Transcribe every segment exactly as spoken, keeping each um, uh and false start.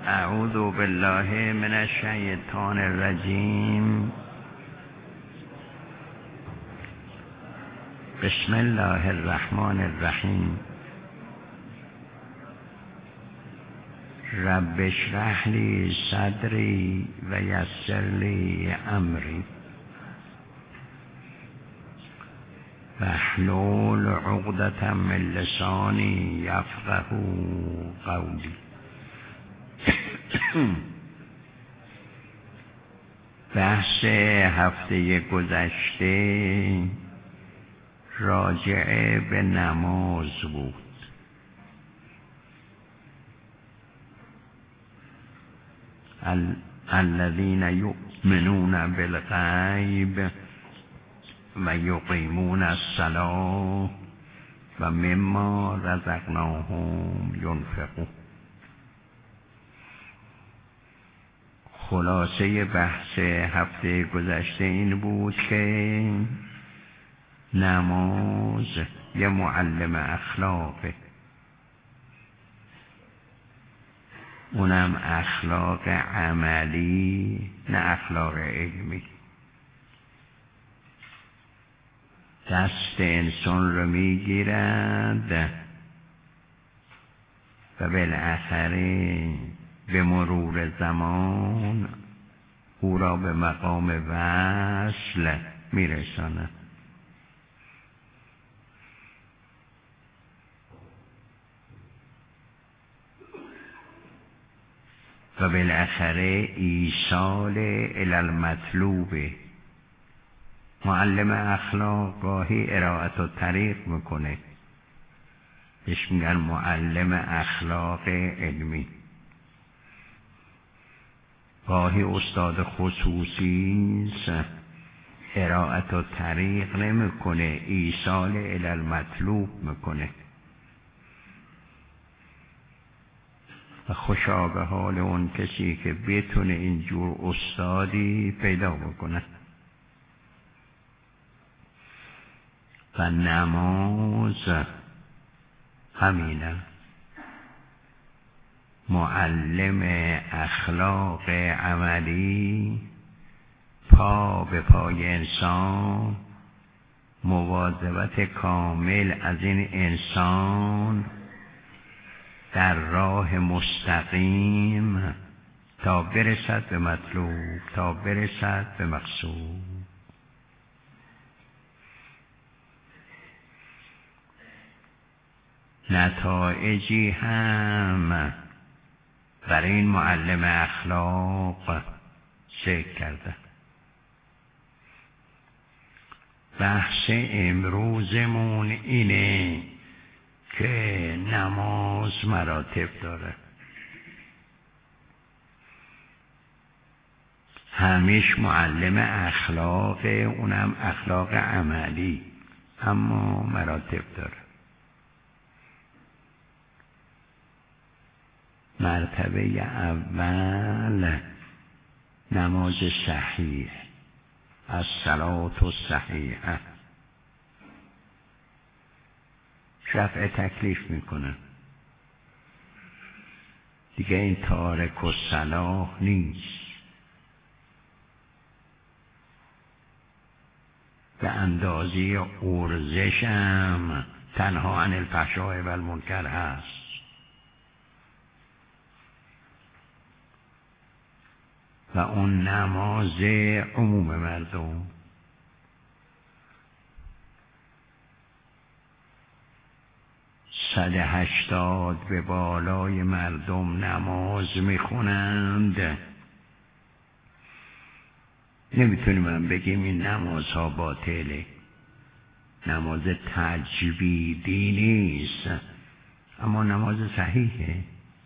اعوذ بالله من الشیطان الرجیم. بسم الله الرحمن الرحیم. رب اشرح لی صدری و یسر لی امری واحلل عقدة من لسانی یفقهوا قولی. بحث هفته گذشته راجع به نماز بود. الذين يؤمنون بالغیب و یقیمون الصلاة و مما رزقناهم ينفقون. خلاصه بحث هفته گذشته این بود که نماز یه معلم اخلاقه، اونم اخلاق عملی نه اخلاق علمی. دست انسان رو میگیرد و بالاخره به مرور زمان او را به مقام وصل میرساند. و بالاخره ایصال الی المطلوب. معلم اخلاق گاهی ارائت و طریق میکنه، بهش میگن معلم اخلاق علمی. گاهی استاد خصوصی ارائت و طریق نمیکنه، ایصال الی المطلوب میکنه. و خوشا به حال اون کسی که بتونه اینجور استادی پیدا بکنه. و نماز همینه، معلم اخلاق عملی، پا به پای انسان، مواظبت کامل از این انسان در راه مستقیم تا برسد به مطلوب، تا برسد به مقصود. نتایجی هم برای این معلم اخلاق ذکر کرده. بحث امروزمون اینه که نماز مراتب داره. همیش معلم اخلاق، اونم اخلاق عملی، اما مراتب داره. مرتبه اول نماز صحیح، الصلاة الصحیحه. رفع تکلیف میکنه دیگه، این تارک الصلاة نیست. به اندازه ارزشم تنها عن الفحشاء و المنکر هست. و اون نماز عموم مردم. صد هشتاد به بالای مردم نماز میخونند. نمیتونیم من بگیم این نمازها باطله. نماز تجویدی نیست، اما نماز صحیحه.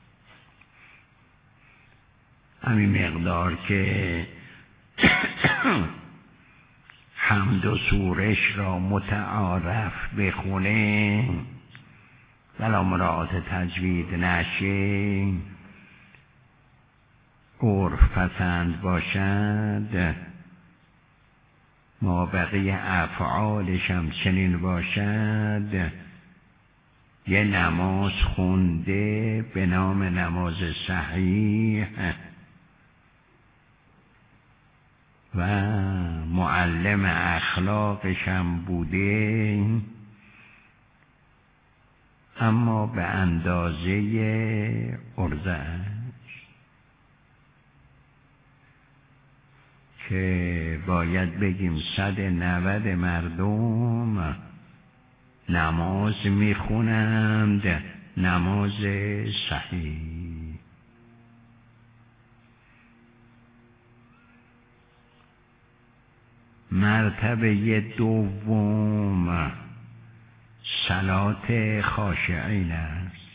همین مقدار که حمد و سورش را متعارف بخونه، ولا مراعات تجوید نشه، عرف پسند باشد، ما بقیه افعالش هم چنین باشد، یه نماز خونده به نام نماز صحیح و معلم اخلاقش هم بوده، اما به اندازه عرضه‌اش که باید بگیم صد نود مردم نماز میخونند، نماز صحیح. مرتبه دوم صلات خاشعین است.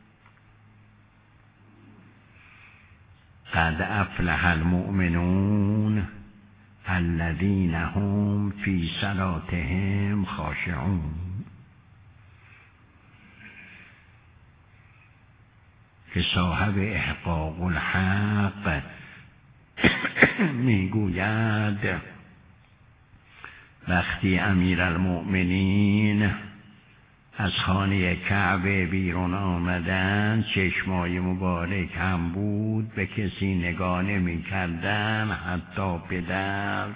قد افلح المؤمنون الذین هم فی صلاتهم خاشعون، که صاحب احقاق الحق میگوید وقتی امیرالمؤمنین از خانه کعبه بیرون آمدن، چشمای مبارک هم بود، به کسی نگاه نمی کردن، حتی پدر.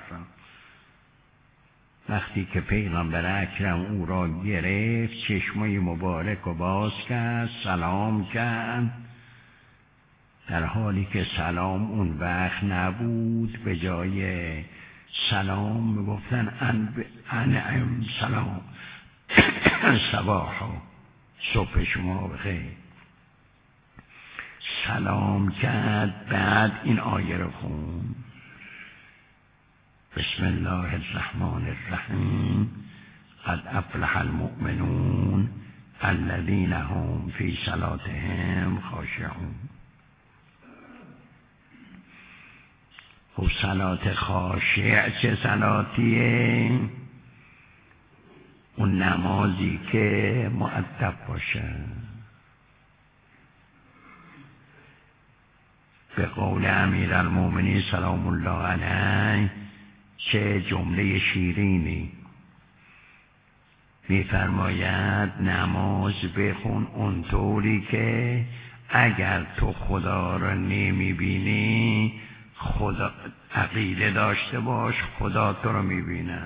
وقتی که پیغمبر اکرم او را گرفت، چشمای مبارک رو باز کرد، سلام کرد، در حالی که سلام اون وقت نبود، به جای سلام میگفتن ان انعم سلام صباحا، صبح شما بخیر. سلام کرد، بعد این آیه رو خوند بسم الله الرحمن الرحیم قد افلح المؤمنون الذین هم فی صلاتهم خاشعون. خب صلات خاشع چه صلاتیه؟ اون نمازی که مؤدب باشه. به قول امیرالمؤمنین سلام الله علیه چه جمله شیرینی میفرماید نماز بخون اونطوری که اگر تو خدا را نمیبینی، خدا عقیده داشته باش خدا تو رو میبینه.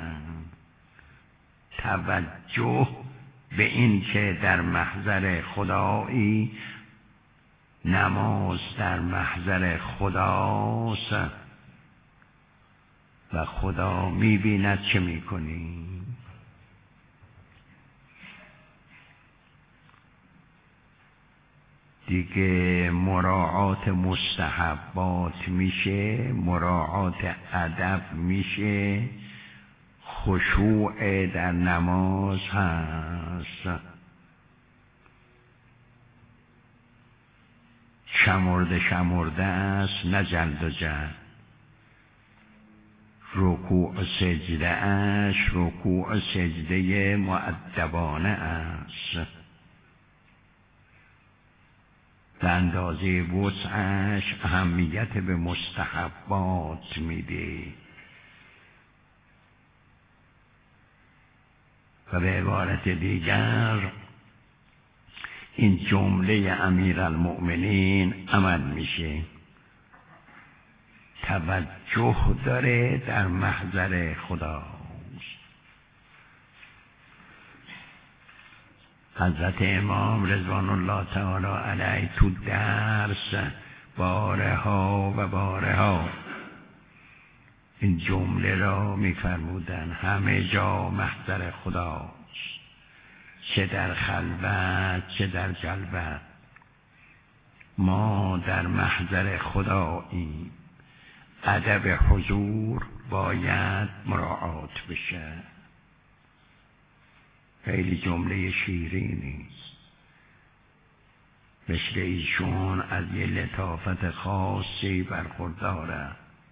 توجه به این که در محضر خدایی، نماز در محضر خداست و خدا میبیند چه میکنی. دیگه مراعات مستحبات میشه، مراعات ادب میشه، خشوع در نماز هست. شمرده شمرده است، نه جلد و جلد. رکوع سجده اش رکوع سجده مؤدبانه است، به اندازه وسعش اهمیت به مستحبات میده. و به عبارت دیگر این جمله امیرالمؤمنین عمل میشه. توجه داره در محضر خدا. حضرت امام رضوان الله تعالی علیه تو درس بارها و بارها این جمله را می‌فرمودند: همه جا محضر خداست، چه در خلوت چه در جلوت. ما در محضر خداییم، ادب حضور باید مراعات بشه. خیلی جمله شیرینی است، مثل ایشون از یه لطافت خاصی برخورداره.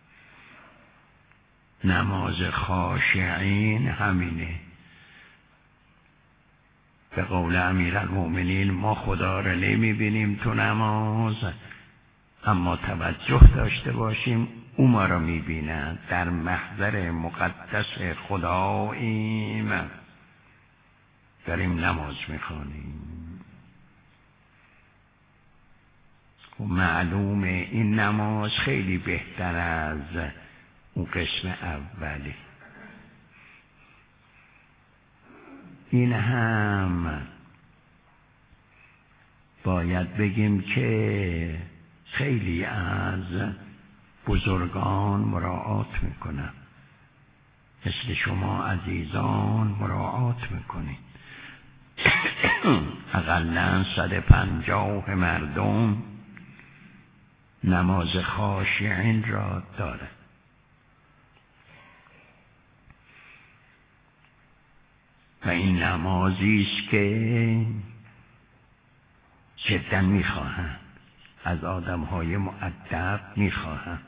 نماز خاشعین همینه. به قول امیرالمؤمنین ما خدا را نمیبینیم تو نماز، اما توجه داشته باشیم او ما را میبیند. در محضر مقدس خداییم، داریم نماز میخوانیم. و معلومه این نماز خیلی بهتر از اون قسم اولی. این هم باید بگیم که خیلی از بزرگان مراعات میکنن، مثل شما عزیزان مراعات میکنید. اقلاً صد و پنجاه مردم نماز خاشعین را داره. و این نمازی است که جدا میخواهند از آدمهای مؤدب میخواهند.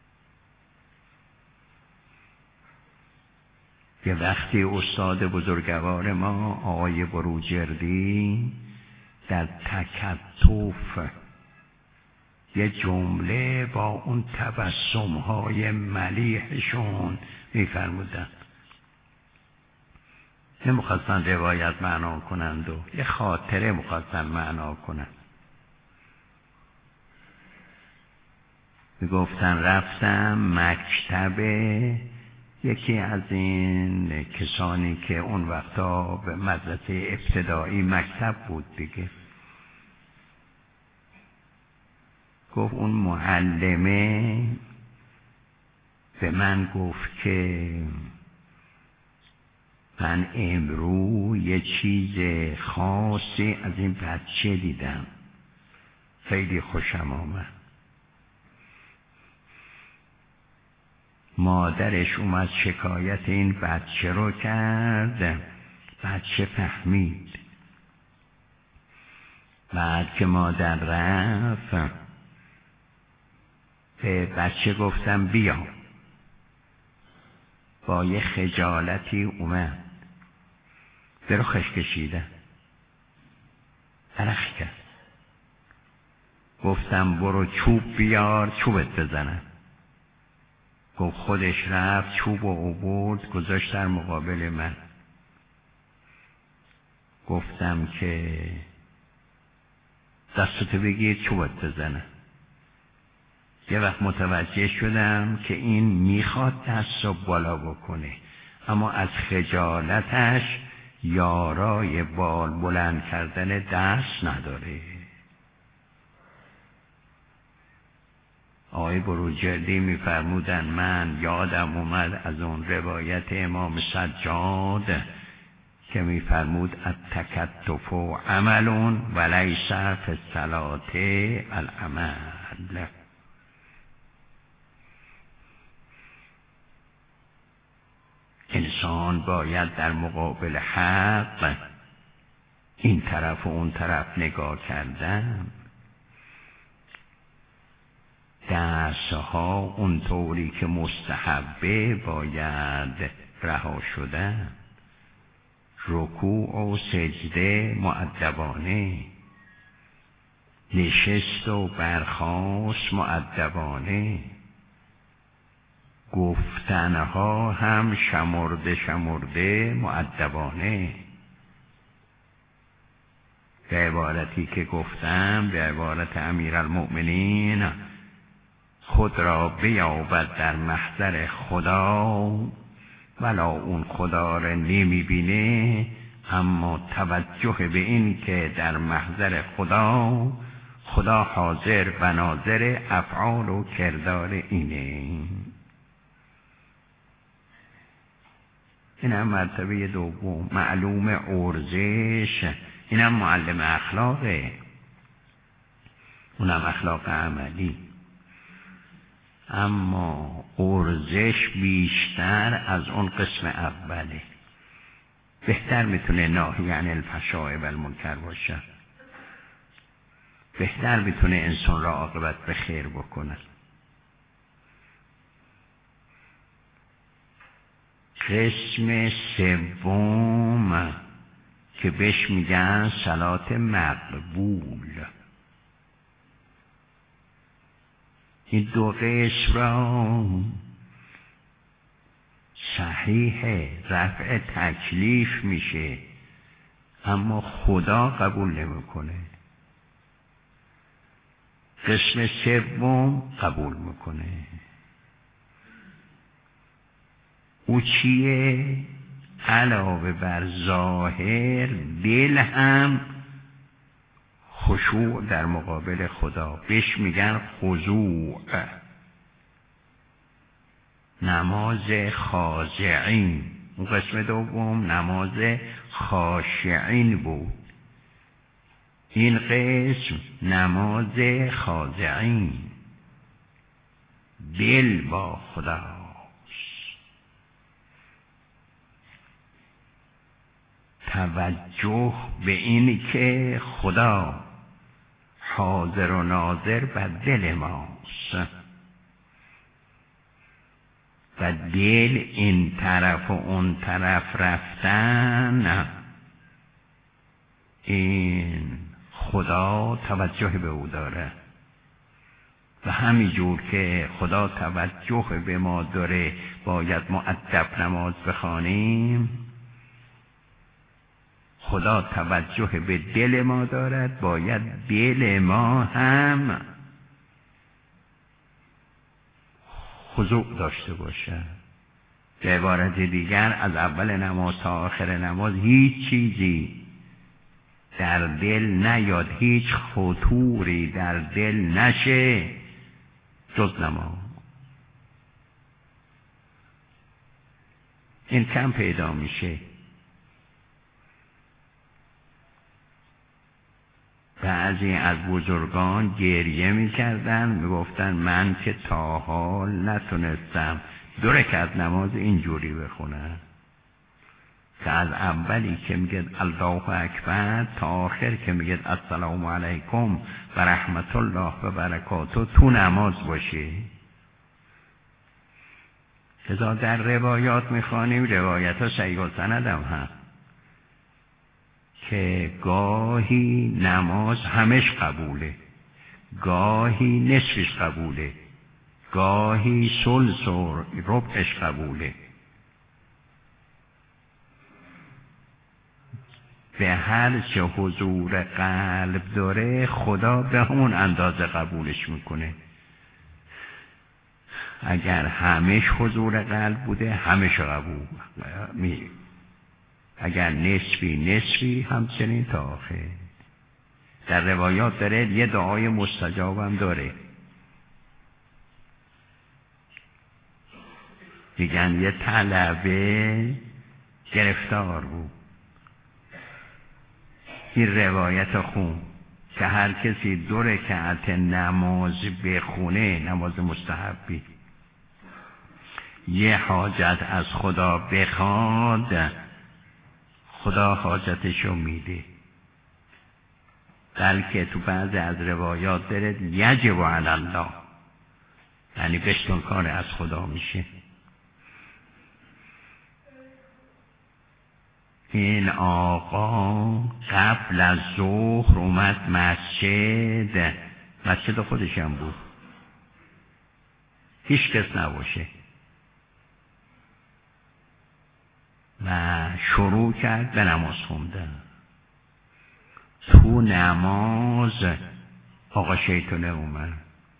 یه وقتی استاد بزرگوار ما آقای بروجردی در تکتف یه جمله با اون تبسم‌های ملیحشون میفرمودن، نمیخواستن روایت معنا کنند و یه خاطره میخواستن معنا کنند. میگفتن رفتم مکتب یکی از این کسانی که اون وقتا به مدرسه ابتدایی مکتب بود دیگه. گفت اون معلمه به من گفت که من امروز یه چیز خاصی از این بچه دیدم، خیلی خوشم آمد. مادرش اومد شکایت این بچه رو کرد، بچه فهمید. بعد که مادر رفت به بچه گفتم بیا، با یه خجالتی اومد، به رخش کشیدم، عرق کرد. گفتم برو چوب بیار چوبت بزنم. گفت خودش رفت چوب و آورد گذاشت در مقابل من. گفتم که دستتو بگیر چوبت بزنم. یه وقت متوجه شدم که این میخواد دست رو بالا بکنه، اما از خجالتش یارای بال بلند کردن دست نداره. آقای بروجردی میفرمودن من یادم اومد از اون روایت امام سجاد که میفرمود التکتف عملون ولیس فی الصلاة العمل. انسان باید در مقابل حق این طرف و اون طرف نگاه کردن، دستها اونطوری که مستحبه باید رها شدن، رکوع و سجده مؤدبانه، نشست و برخاست مؤدبانه، گفتنها هم شمرده شمرده مؤدبانه. به عبارتی که گفتم، به عبارت امیرالمؤمنین، خود را بیابد در محضر خدا ولا اون خدا را نمی بینه، اما توجه به این که در محضر خدا خدا حاضر و ناظر افعال و کردار اینه. این هم مرتبه دوم، معلوم ارزش. این هم معلم اخلاقه، اونم اخلاق عملی، اما ارزش بیشتر از اون قسم اوله. بهتر میتونه ناهی عن الفحشاء و المنکر باشه، بهتر میتونه انسان را عاقبت به خیر بکنه. قسم سوم که بهش میگن صلات مقبول، این دو قسم را صحیح رفع تکلیف میشه، اما خدا قبول نمیکنه. قسم سوم قبول میکنه. او چیه؟ علاوه بر ظاهر دل هم خشوع در مقابل خدا، بهش میگن خضوع، نماز خاضعین. اون قسم دوم نماز خاشعین بود، این قسم نماز خاضعین، دل با خداست. توجه به این که خدا حاضر و ناظر بر دل ماست و دل این طرف و اون طرف رفتن، این خدا توجه به او داره. و همینجور که خدا توجه به ما داره باید مؤدب نماز بخوانیم، خدا توجه به دل ما دارد، باید دل ما هم خضوع داشته باشه. به عبارت دیگر از اول نماز تا آخر نماز هیچ چیزی در دل نیاد، هیچ خطوری در دل نشه جز نماز. این کم پیدا میشه. بعضی از بزرگان گریه میکردن، میگفتن من که تا حال نتونستم دو رکعت نماز اینجوری بخونم، که از اولی که میگه الله اکبر تا آخر که میگه السلام علیکم و رحمت الله و برکاته تو نماز باشه. لذا در روایات میخوانیم، روایت ها صحیح السند هم هست که گاهی نماز همش قبوله، گاهی نصفش قبوله، گاهی ثلث و ربعش قبوله. به هر چه حضور قلب داره خدا به همون اندازه قبولش میکنه. اگر همش حضور قلب بوده همش قبول می، اگر نصفی نصفی همچنین تا آخر. در روایات داره یه دعای مستجاب هم داره، میگن یه طلبه گرفتار بود، این روایت خون که هر کسی دو رکعت نماز بخونه، نماز مستحبی، یه حاجت از خدا بخواد خدا حاجتشو میده. بلکه تو بعضی از روایات داره یجب علی الله، یعنی بشتون کار از خدا میشه. این آقا قبل از ظهر اومد مسجد، مسجد خودش هم بود، هیچ کس نباشه، و شروع کرد به نماز خوندن. تو نماز آقا شیطانه اومد.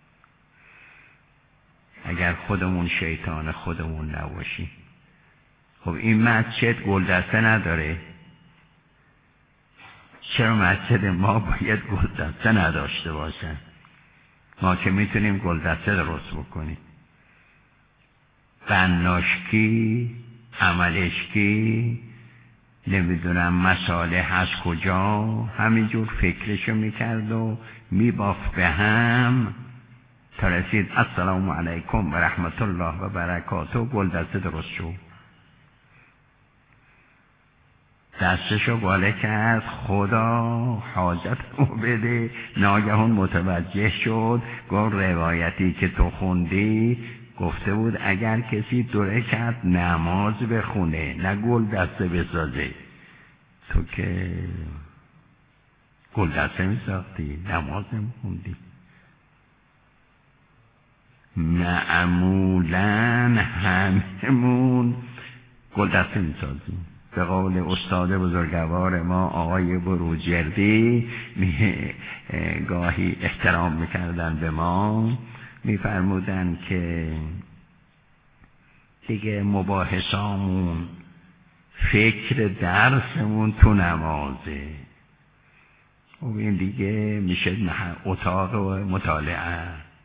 اگر خودمون شیطان خودمون نباشیم. خب این مسجد گلدسته نداره، چرا مسجد ما باید گلدسته نداشته باشه؟ ما که میتونیم گلدسته درست بکنیم. بناشکی، عملشکی، نمیدونم مصالح از کجا، همینجور فکرشو میکرد و میبافت به هم تا رسید السلام علیکم و رحمت الله و برکاته و گلدسته درست شد. دستشو بالا کرد خدا حاجتمو بده، ناگهان متوجه شد، گفت روایتی که تو خوندی گفته بود اگر کسی دو رکعت نماز بخونه نه گل دسته بسازه، تو که گل دسته میساختی، نماز نمیخوندی. معمولا هممون گل دسته میسازیم، به قول استاد بزرگوار ما آقای بروجردی گاهی احترام میکردن به ما، میفرمودن که دیگه مباحثامون فکر درسمون تو نمازه و این دیگه میشه اتاق و مطالعه.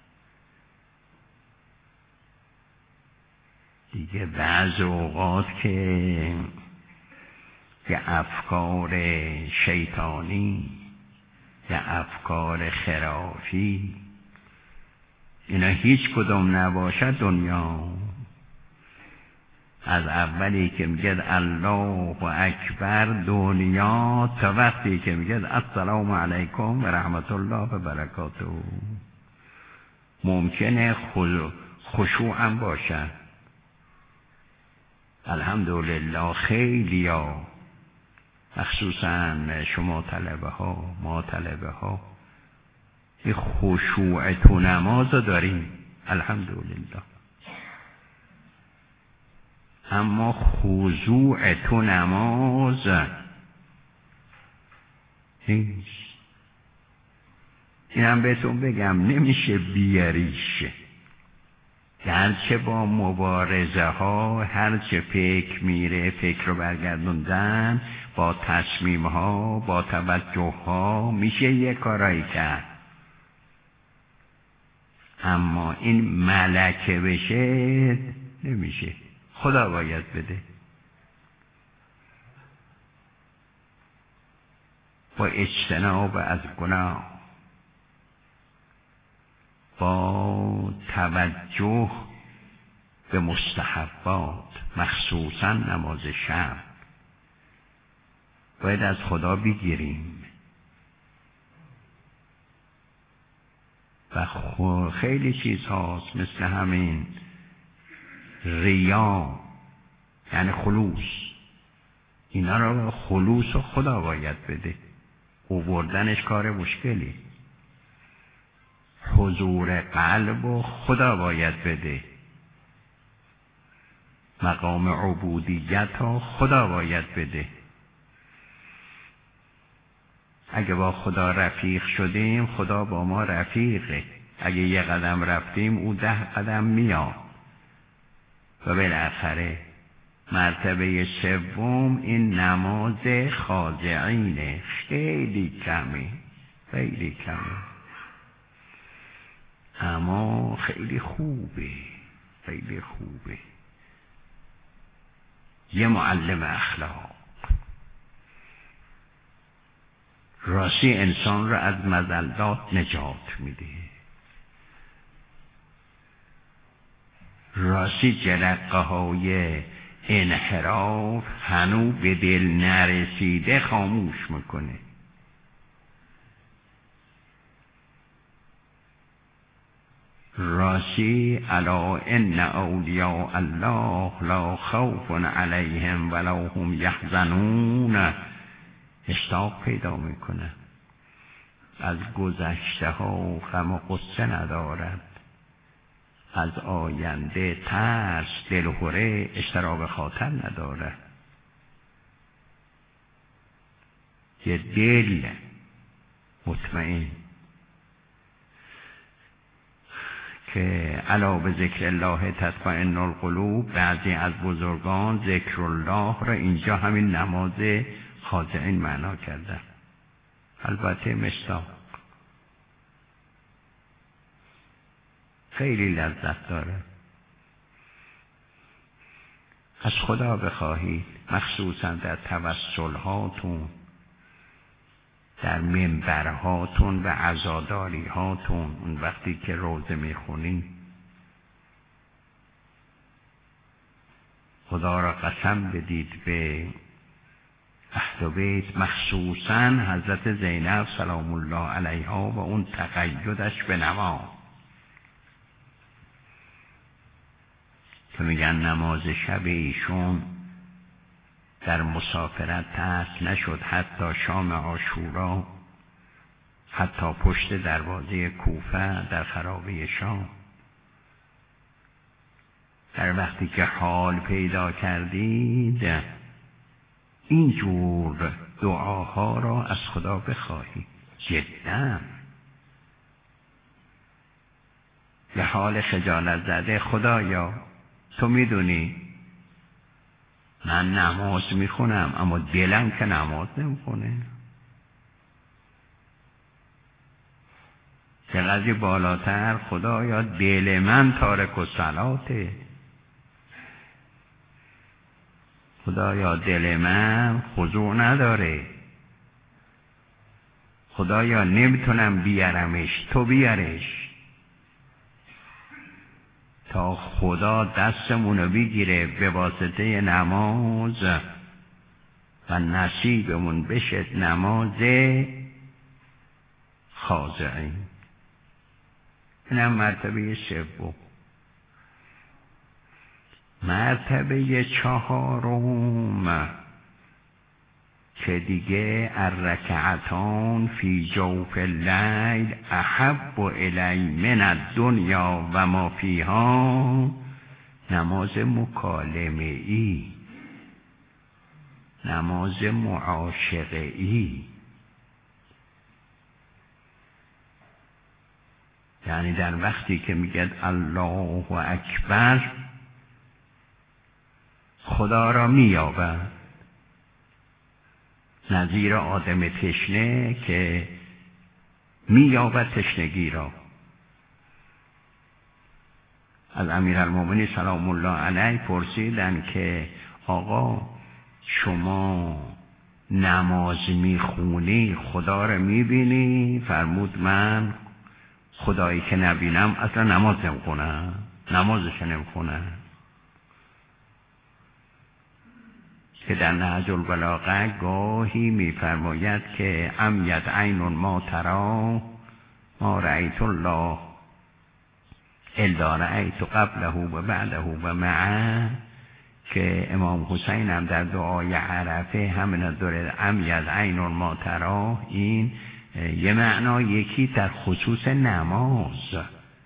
دیگه بعض اوقات که یه افکار شیطانی، یه افکار خرافی، اینا هیچ کدوم نباشد دنیا از اولی که میگه الله و اکبر دنیا تا وقتی که میگه السلام علیکم و رحمت الله و برکاته ممکنه خشوع هم باشد. الحمدلله خیلی ها مخصوصا شما طلبه ها ما طلبه ها این خشوع تو نماز داریم الحمدلله، اما خضوع تو نماز نیست. اینم بهتون بگم نمیشه بیاریشه، گرچه با مبارزه ها هرچه فکر میره فکر رو برگردوندن، با تصمیم ها با توجه ها میشه یه کارایی کرد، اما این ملکه بشه نمیشه، خدا باید بده. با اجتناب از گناه، با توجه به مستحبات مخصوصا نماز شب باید از خدا بگیریم و خیلی چیز هاست مثل همین ریا یعنی خلوص، اینا رو خلوص و خدا باید بده، آوردنش کار مشکلی. حضور قلب و خدا باید بده، مقام عبودیت ها خدا باید بده. اگه با خدا رفیق شدیم خدا با ما رفیقه، اگه یه قدم رفتیم او ده قدم میاد. و بالاخره مرتبه سوم این نماز خاضعینه، خیلی کمه خیلی کمه اما خیلی خوبه خیلی خوبه. یه معلم اخلاق راستی انسان را از مزلات نجات میده، راستی جرقه های انحراف هنو به دل نرسیده خاموش میکنه. راستی الا ان اولیاء الله لا خوف علیهم ولا هم یحزنون، اشتاق پیدا میکنه، از گذشته ها غم و غصه ندارد، از آینده ترس دلهره اضطراب خاطر ندارد. یه دل مطمئن که الا به ذکر الله تطمئن القلوب، بعضی از بزرگان ذکر الله را اینجا همین نماز خاضعین معنا کردن. البته مصداق خیلی لذت داره. از خدا بخواهید مخصوصا در توسل هاتون، در منبرهاتون و عزاداری هاتون، اون وقتی که روزه میخونین خدا را قسم بدید به اهل بیت، مخصوصا حضرت زینب سلام الله علیها و اون تقیدش به نماز که میگن نماز شب ایشون در مسافرت ترک نشد، حتی شام عاشورا، حتی پشت دروازه کوفه در خرابه شام. در وقتی که حال پیدا کردید اینجور دعاها را از خدا بخواهی. جدا به حال خجالت زده، خدایا تو میدونی من نماز میخونم اما دلم که نماز نمیخونه. چقدر بالاتر، خدایا دل من تارک الصلاته، خدایا دل من خضوع نداره، خدایا نمیتونم بیارمش، تو بیارش تا خدا دستمونو بگیره به واسطه نماز و نصیبمون بشه نماز خاضعین. اینم مرتبه سوم. مرتبه چهارم که دیگه الرکعتان فی جوف اللیل احب الی من الدنیا و ما فیها، نماز مکالمه ای، نماز معاشقه ای. یعنی در وقتی که میگه الله اکبر خدا را مییابد، نظیر آدم تشنه که مییابد تشنگی را. از امیرالمومنین سلام الله علیه پرسیدن که آقا شما نماز میخونی خدا را میبینی؟ فرمود من خدایی که نبینم اصلا نماز نمیخونم، نمازش نمیخونم. که در نهج البلاغه گاهی میفرماید که عمیت عین ما ترا ما رأیت الله الا رأیت قبله و بعده و معه، که امام حسین هم در دعای عرفه همین دوره عمیت عین ما ترا، این یه معنا یکی در خصوص نماز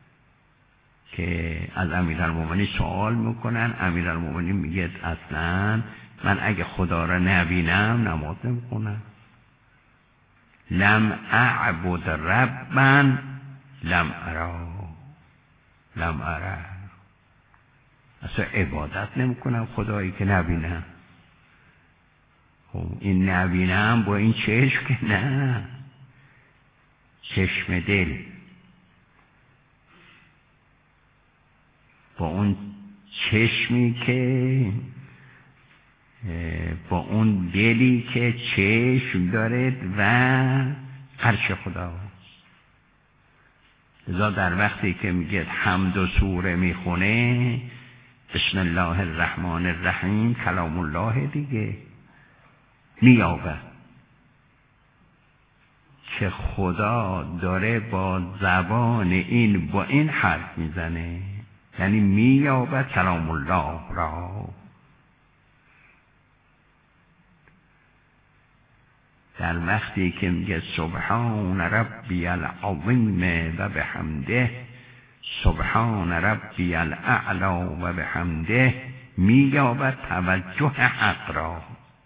که از امیرالمومنین سوال میکنن، امیرالمومنین میگه اصلا من اگه خدا را نبینم نماز نمیخونم. لم اعبد ربا لم ارا لم ارا، اصلا عبادت نمیکنم خدایی که نبینم. خب این نبینم با این چشم که نه، چشم دل، با اون چشمی که با اون دلی که چشم دارد و عرش خدا. لذا در وقتی که میگه حمد و سوره میخونه بسم الله الرحمن الرحیم کلام الله دیگه میابه که خدا داره با زبان این با این حرف میزنه، یعنی میابه کلام الله را. در وقتی که میگه سبحان ربی العظیم و بحمده، سبحان ربی الاعلا و بحمده، مییابد توجه حق را.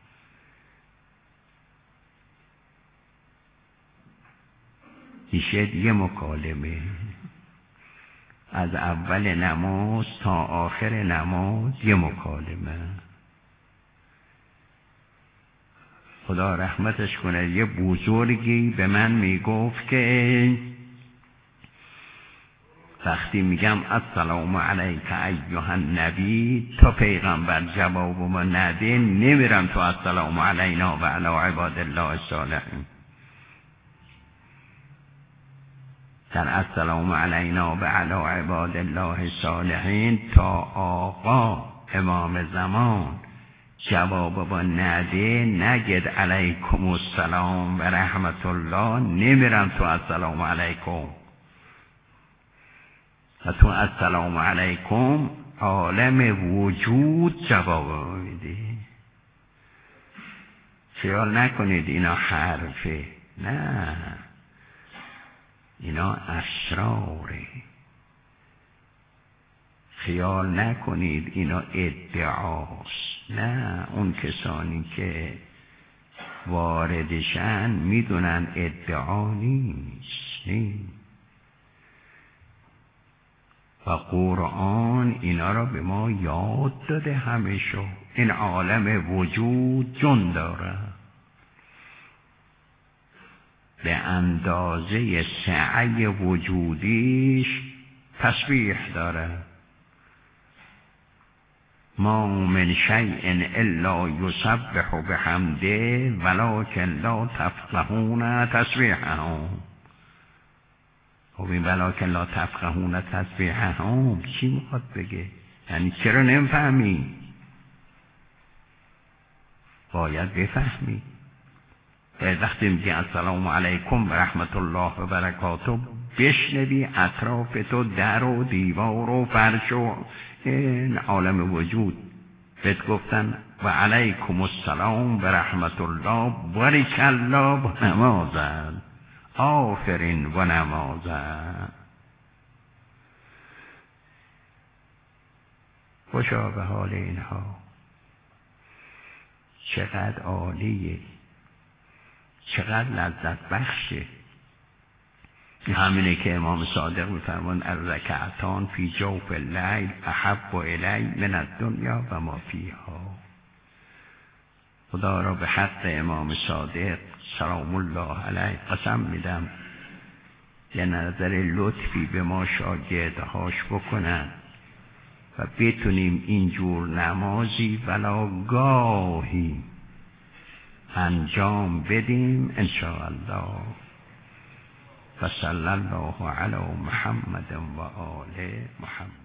میشه یه مکالمه از اول نماز تا آخر نماز، یه مکالمه. خدا رحمتش کنه، یه بزرگی به من میگفت که وقتی میگم السلام علیک ایها النبی تا پیغمبر جواب ما نده، نمیرم تو السلام علینا و علی عباد الله الصالحین. در السلام علینا و علی عباد الله الصالحین تا آقا امام زمان جواب با نده، نگید علیکم السلام و رحمت الله، نمیرم تو السلام علیکم. و تو السلام علیکم عالم وجود جواب میده. خیال نکنید اینا حرفه، نه، اینا اسراره. خیال نکنید اینا ادعاست. نه، اون کسانی که واردشن میدونن ادعا نیست. نیست. و قرآن اینا را به ما یاد داده همیشه. این عالم وجود جون داره، به اندازه سعی وجودیش تسبیح داره. ما من شیء الا یسبح بحمده ولکن لا تفقهون تسبیحهم. خب این ولکن لا تفقهون تسبیحهم چی میخواد بگه؟ یعنی چرا نمیفهمی؟ باید بفهمی. وقتی میگی السلام علیکم و رحمت الله و برکاته، بشنوی اطراف تو در و دیوار و فرش و این عالم وجود بهت گفتن و علیکم السلام و رحمت الله بارک الله و نمازن، آفرین و نمازن. خوشا به حال اینها، چقدر عالیه، چقدر لذت بخشه. همینه که امام صادق می‌فرمایند الرکعتان فی جوف اللیل احب الی من الدنیا و ما فیها. خدا را به حق امام صادق سلام الله علیه قسم میدم یه نظر لطفی به ما شاگردهاش بکنن و بتونیم اینجور نمازی ولا گاهی انجام بدیم انشاءالله. و صلی الله علی محمد و آل محمد.